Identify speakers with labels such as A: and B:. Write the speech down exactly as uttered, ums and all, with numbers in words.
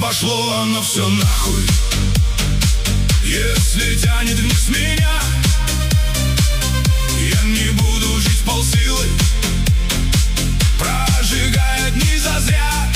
A: пошло оно все нахуй. Если тянет вниз меня, я не буду жить полсилы, прожигая дни зазря.